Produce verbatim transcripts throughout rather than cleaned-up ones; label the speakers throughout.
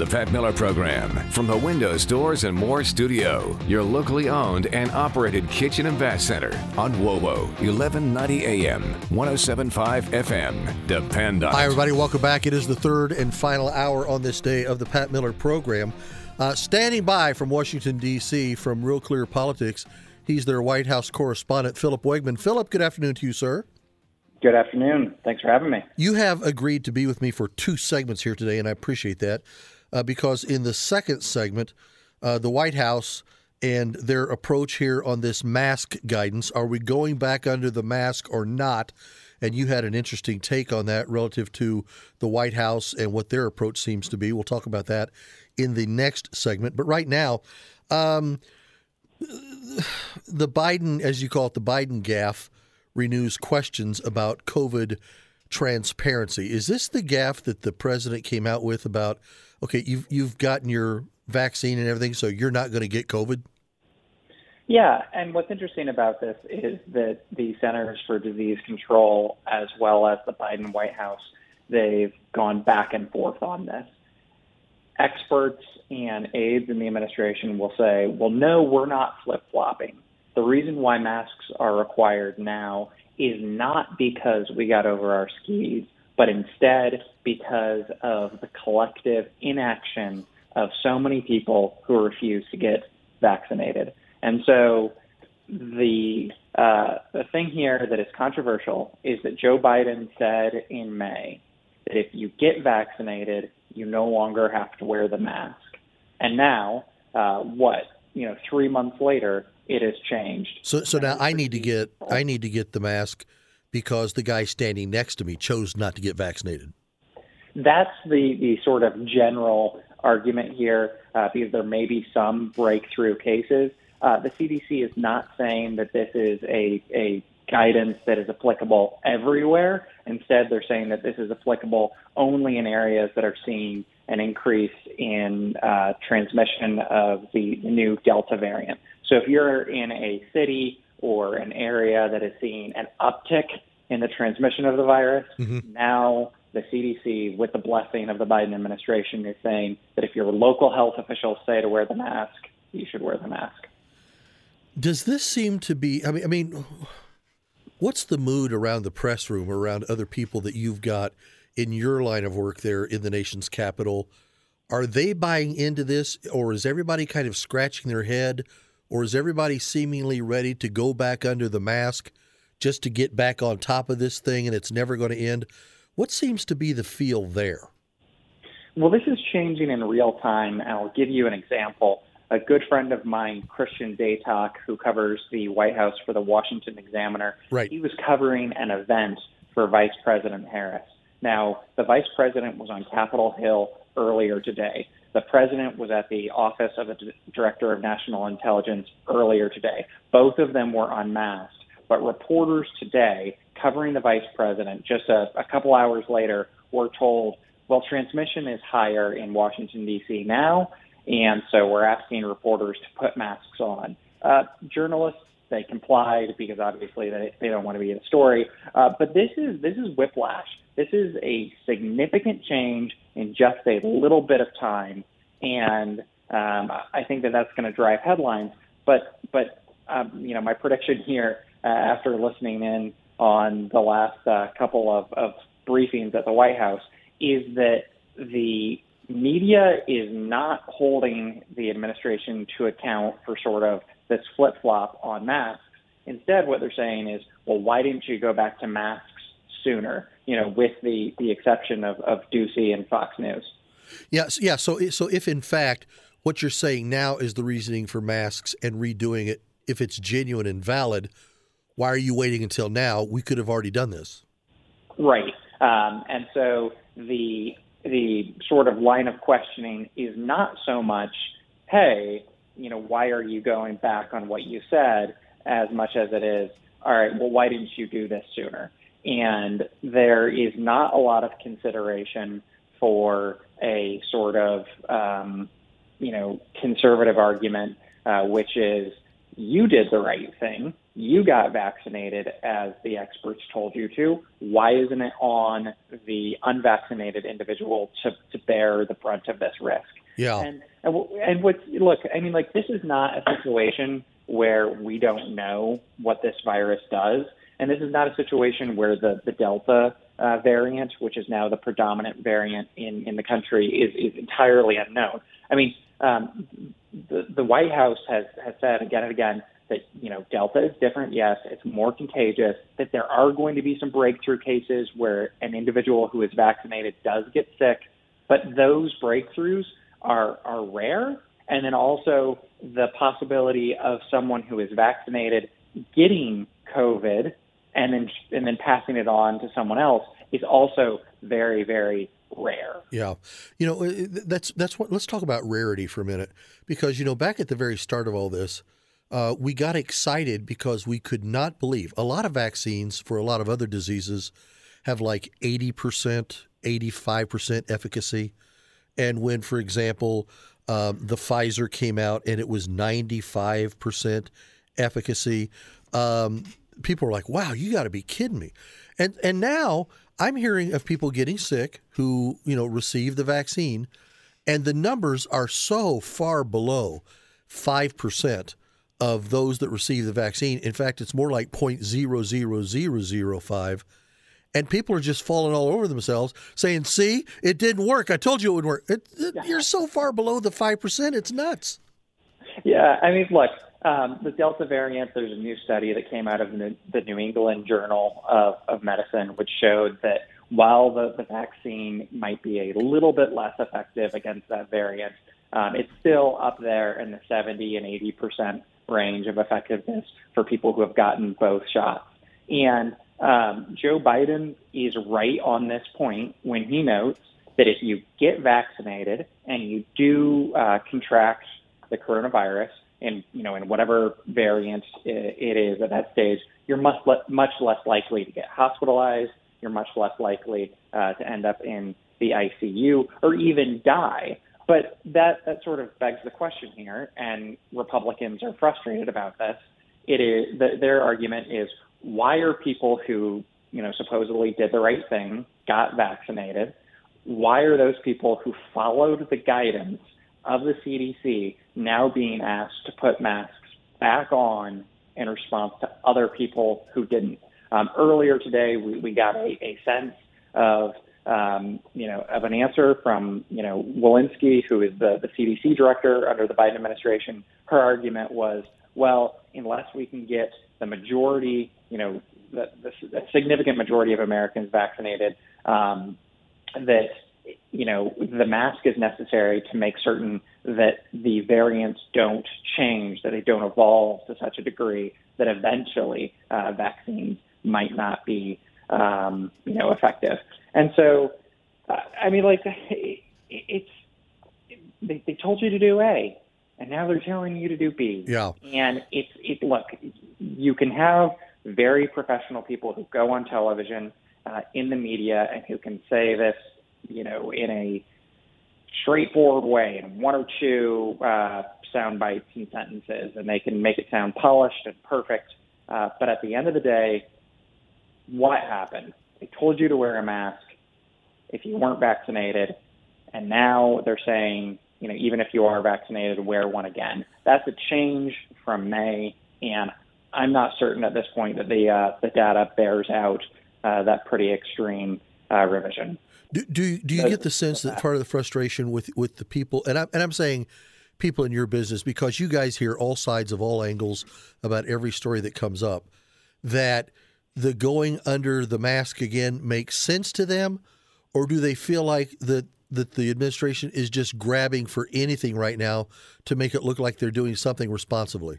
Speaker 1: The Pat Miller Program from the Window Stores and More Studio, your locally owned and operated kitchen and bath center on W O W O eleven ninety A M, one oh seven point five F M. Depend on it.
Speaker 2: Hi, everybody. Welcome back. It is the third and final hour on this day of the Pat Miller Program. Uh, standing by from Washington, D C, from Real Clear Politics, he's their White House correspondent, Philip Wegman. Philip, good afternoon to you, sir.
Speaker 3: Good afternoon. Thanks for having me.
Speaker 2: You have agreed to be with me for two segments here today, and I appreciate that. Uh, because in the second segment, uh, the White House and their approach here on this mask guidance, are we going back under the mask or not? And you had an interesting take on that relative to the White House and what their approach seems to be. We'll talk about that in the next segment. But right now, um, the Biden, as you call it, the Biden gaffe, renews questions about COVID transparency. Is this the gaffe that the president came out with about, okay, you've you've gotten your vaccine and everything, so you're not going to get COVID?
Speaker 3: Yeah, and what's interesting about this is that the Centers for Disease Control, as well as the Biden White House, they've gone back and forth on this. Experts and aides in the administration will say, well, no, we're not flip-flopping. The reason why masks are required now is not because we got over our skis, but instead because of the collective inaction of so many people who refuse to get vaccinated. And so the uh, the thing here that is controversial is that Joe Biden said in May that if you get vaccinated, you no longer have to wear the mask. And now, uh, what, you know, three months later, it has changed.
Speaker 2: So, so now I need to get I need to get the mask because the guy standing next to me chose not to get vaccinated.
Speaker 3: That's the, the sort of general argument here, uh, because there may be some breakthrough cases. Uh, the C D C is not saying that this is a, a guidance that is applicable everywhere. Instead, they're saying that this is applicable only in areas that are seeing an increase in uh, transmission of the new Delta variant. So if you're in a city or an area that is seeing an uptick in the transmission of the virus, mm-hmm. now the C D C, with the blessing of the Biden administration, is saying that if your local health officials say to wear the mask, you should wear the mask.
Speaker 2: Does this seem to be, I mean, I mean, what's the mood around the press room, around other people that you've got in your line of work there in the nation's capital? Are they buying into this, or is everybody kind of scratching their head? Or is everybody seemingly ready to go back under the mask just to get back on top of this thing and it's never going to end? What seems to be the feel there?
Speaker 3: Well, this is changing in real time. I'll give you an example. A good friend of mine, Christian Daytok, who covers the White House for the Washington Examiner,
Speaker 2: right.
Speaker 3: He was covering an event for Vice President Harris. Now, the vice president was on Capitol Hill earlier today. The president was at the Office of the D- Director of National Intelligence earlier today. Both of them were unmasked. But reporters today covering the vice president just a, a couple hours later were told, well, transmission is higher in Washington, D C now, and so we're asking reporters to put masks on. Uh, journalists, they complied because obviously they, they don't want to be in a story. Uh, but this is this is whiplash. This is a significant change in just a little bit of time, and um, I think that that's going to drive headlines. But but um, you know, my prediction here, uh, after listening in on the last uh, couple of, of briefings at the White House, is that the media is not holding the administration to account for sort of this flip-flop on masks. Instead, what they're saying is, well, why didn't you go back to masks sooner, you know, with the, the exception of, of Ducey and Fox News?
Speaker 2: Yeah, so, yeah. So, so if in fact what you're saying now is the reasoning for masks and redoing it, if it's genuine and valid, why are you waiting until now? We could have already done this.
Speaker 3: Right. Um, and so the the sort of line of questioning is not so much, hey, you know, why are you going back on what you said, as much as it is, all right, well, why didn't you do this sooner? And there is not a lot of consideration for a sort of, um, you know, conservative argument, uh, which is you did the right thing. You got vaccinated as the experts told you to. Why isn't it on the unvaccinated individual to, to bear the brunt of this risk?
Speaker 2: Yeah.
Speaker 3: And, and, and what, look, I mean, like, this is not a situation where we don't know what this virus does. And this is not a situation where the, the Delta uh, variant, which is now the predominant variant in, in the country, is, is entirely unknown. I mean, um, the, the White House has, has said again and again that, you know, Delta is different. Yes, it's more contagious, that there are going to be some breakthrough cases where an individual who is vaccinated does get sick, but those breakthroughs are, are rare. And then also the possibility of someone who is vaccinated getting COVID and then and then passing it on to someone else is also very, very rare.
Speaker 2: Yeah. You know, that's that's what let's talk about rarity for a minute, because, you know, back at the very start of all this, uh, we got excited because we could not believe a lot of vaccines for a lot of other diseases have like eighty percent, eighty-five percent efficacy. And when, for example, um, the Pfizer came out and it was ninety-five percent efficacy, um, people were like, wow, you got to be kidding me. And and now I'm hearing of people getting sick who, you know, received the vaccine, and the numbers are so far below five percent of those that receive the vaccine. In fact, it's more like zero point zero zero zero zero five. And people are just falling all over themselves saying, see, it didn't work. I told you it would work. It, it, you're so far below the five percent. It's nuts.
Speaker 3: Yeah, I mean, look, um, the Delta variant, there's a new study that came out of the New England Journal of, of Medicine, which showed that while the, the vaccine might be a little bit less effective against that variant, um, it's still up there in the seventy and eighty percent range of effectiveness for people who have gotten both shots. And um, Joe Biden is right on this point when he notes that if you get vaccinated and you do uh, contract the coronavirus, and you know, in whatever variant it is at that stage, you're much le- much less likely to get hospitalized. You're much less likely uh, to end up in the I C U or even die. But that that sort of begs the question here, and Republicans are frustrated about this. It is the, their argument is, why are people who, you know, supposedly did the right thing, got vaccinated, why are those people who followed the guidance of the C D C now being asked to put masks back on in response to other people who didn't? Um, earlier today, we, we got a, a sense of, um, you know, of an answer from, you know, Walensky, who is the, the C D C director under the Biden administration. Her argument was, well, unless we can get the majority, you know, the, the, the significant majority of Americans vaccinated, um, that, you know, the mask is necessary to make certain that the variants don't change, that they don't evolve to such a degree that eventually uh, vaccines might not be, um, you know, effective. And so, uh, I mean, like, it, it's, they, they told you to do A, and now they're telling you to do B.
Speaker 2: Yeah.
Speaker 3: And it's, it, look, you can have very professional people who go on television, uh, in the media, and who can say this, you know, in a straightforward way, in one or two uh, sound bites and sentences, and they can make it sound polished and perfect. Uh, but at the end of the day, what happened? They told you to wear a mask if you weren't vaccinated, and now they're saying, you know, even if you are vaccinated, wear one again. That's a change from May, and I'm not certain at this point that the uh, the data bears out uh, that pretty extreme uh, revision.
Speaker 2: Do do, do you get the sense that part of the frustration with, with the people, and I'm, and I'm saying people in your business, because you guys hear all sides of all angles about every story that comes up, that the going under the mask again makes sense to them, or do they feel like that that the administration is just grabbing for anything right now to make it look like they're doing something responsibly?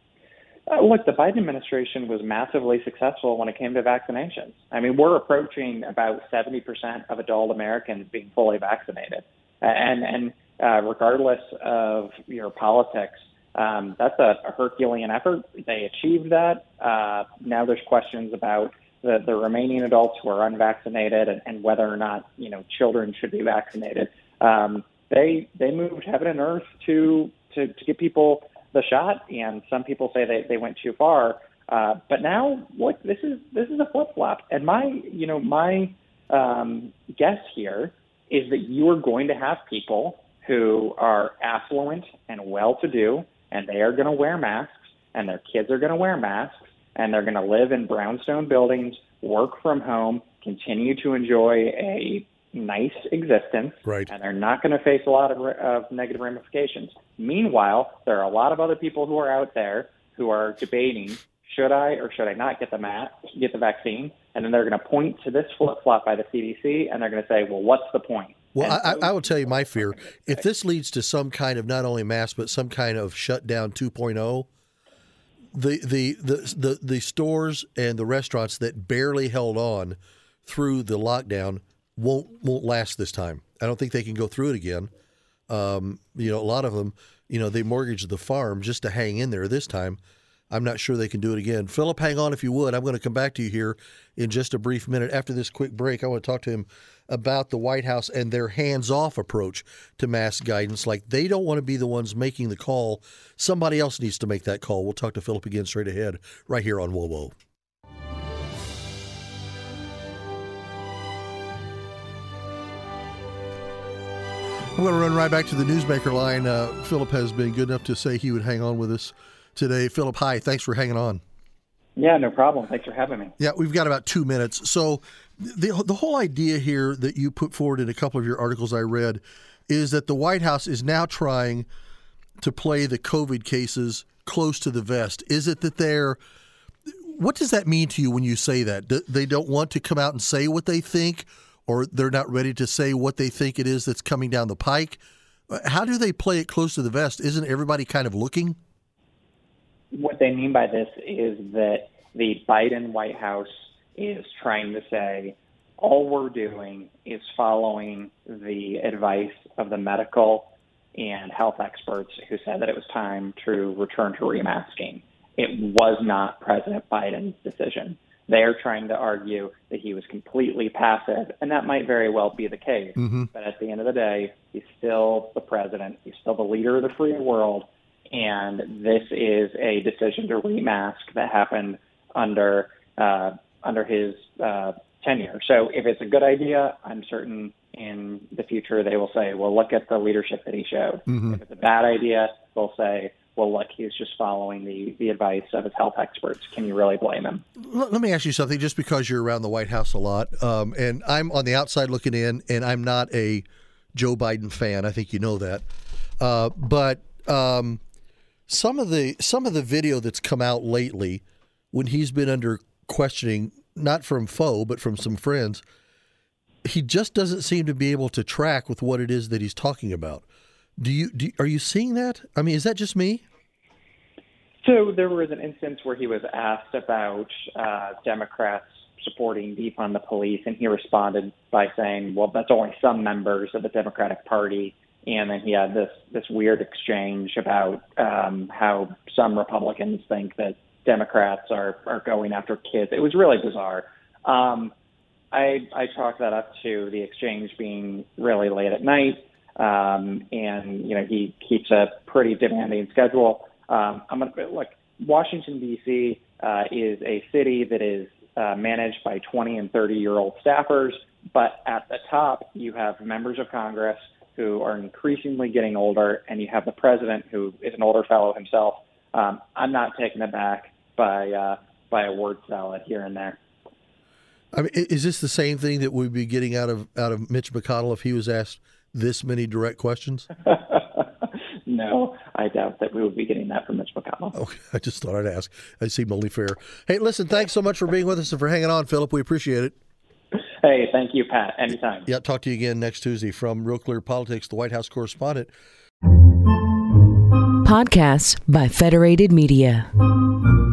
Speaker 3: Uh, look, the Biden administration was massively successful when it came to vaccinations. I mean, we're approaching about seventy percent of adult Americans being fully vaccinated. And, and uh, regardless of your politics, um, that's a, a Herculean effort. They achieved that. Uh, now there's questions about the, the remaining adults who are unvaccinated and, and whether or not, you know, children should be vaccinated. Um, they they moved heaven and earth to to, to get people the shot, and some people say they, they went too far. Uh, but now, look, this is this is a flip flop, and my you know my um, guess here is that you are going to have people who are affluent and well-to-do, and they are going to wear masks, and their kids are going to wear masks, and they're going to live in brownstone buildings, work from home, continue to enjoy a nice existence,
Speaker 2: right.
Speaker 3: and they're not going to face a lot of, of negative ramifications. Meanwhile, there are a lot of other people who are out there who are debating, should I or should I not get the mat, get the vaccine? And then they're going to point to this flip-flop by the C D C, and they're going to say, well, what's the point?
Speaker 2: Well, I, I will tell you my fear. If this leads to some kind of not only mass, but some kind of shutdown two point oh, the, the, the, the, the stores and the restaurants that barely held on through the lockdown won't won't last this time. I don't think they can go through it again. Um, you know, a lot of them, you know, they mortgaged the farm just to hang in there this time. I'm not sure they can do it again. Philip, hang on if you would. I'm going to come back to you here in just a brief minute. After this quick break, I want to talk to him about the White House and their hands-off approach to mask guidance. Like, they don't want to be the ones making the call. Somebody else needs to make that call. We'll talk to Philip again straight ahead right here on Whoa Whoa. I'm going to run right back to the Newsmaker line. Uh, Philip has been good enough to say he would hang on with us today. Philip, hi. Thanks for hanging on.
Speaker 3: Yeah, no problem. Thanks for having me.
Speaker 2: Yeah, we've got about two minutes. So the the whole idea here that you put forward in a couple of your articles I read is that the White House is now trying to play the COVID cases close to the vest. Is it that they're – what does that mean to you when you say that? Do, they don't want to come out and say what they think, or they're not ready to say what they think it is that's coming down the pike? How do they play it close to the vest? Isn't everybody kind of looking?
Speaker 3: What they mean by this is that the Biden White House is trying to say all we're doing is following the advice of the medical and health experts who said that it was time to return to remasking. It was not President Biden's decision. They're trying to argue that he was completely passive, and that might very well be the case. Mm-hmm. But at the end of the day, he's still the president. He's still the leader of the free world. And this is a decision to remask that happened under uh, under his uh, tenure. So if it's a good idea, I'm certain in the future they will say, well, look at the leadership that he showed. Mm-hmm. If it's a bad idea, they'll say, well, look, he's just following the, the advice of his health experts. Can you really blame him?
Speaker 2: Let, let me ask you something, just because you're around the White House a lot, um, and I'm on the outside looking in, and I'm not a Joe Biden fan. I think you know that. Uh, but um, some of the some of the video that's come out lately when he's been under questioning, not from foe, but from some friends, he just doesn't seem to be able to track with what it is that he's talking about. Do you, do, are you seeing that? I mean, is that just me?
Speaker 3: So there was an instance where he was asked about uh, Democrats supporting defund the police, and he responded by saying, well, that's only some members of the Democratic Party. And then he had this, this weird exchange about um, how some Republicans think that Democrats are, are going after kids. It was really bizarre. Um, I, I chalk that up to the exchange being really late at night. Um, and, you know, he keeps a pretty demanding schedule. Um, I'm going to look, Washington, D C uh, is a city that is uh, managed by twenty and thirty year old staffers. But at the top, you have members of Congress who are increasingly getting older, and you have the president who is an older fellow himself. Um, I'm not taken aback by uh, by a word salad here and there.
Speaker 2: I mean, is this the same thing that we'd be getting out of out of Mitch McConnell if he was asked this many direct questions?
Speaker 3: No, I doubt that we would be getting that from Mitch McConnell.
Speaker 2: Okay, I just thought I'd ask. I seem only fair. Hey, listen, thanks so much for being with us and for hanging on, Philip. We appreciate it.
Speaker 3: Hey, thank you, Pat. Anytime.
Speaker 2: Yeah, talk to you again next Tuesday. From Real Clear Politics, the White House correspondent.
Speaker 4: Podcasts by Federated Media.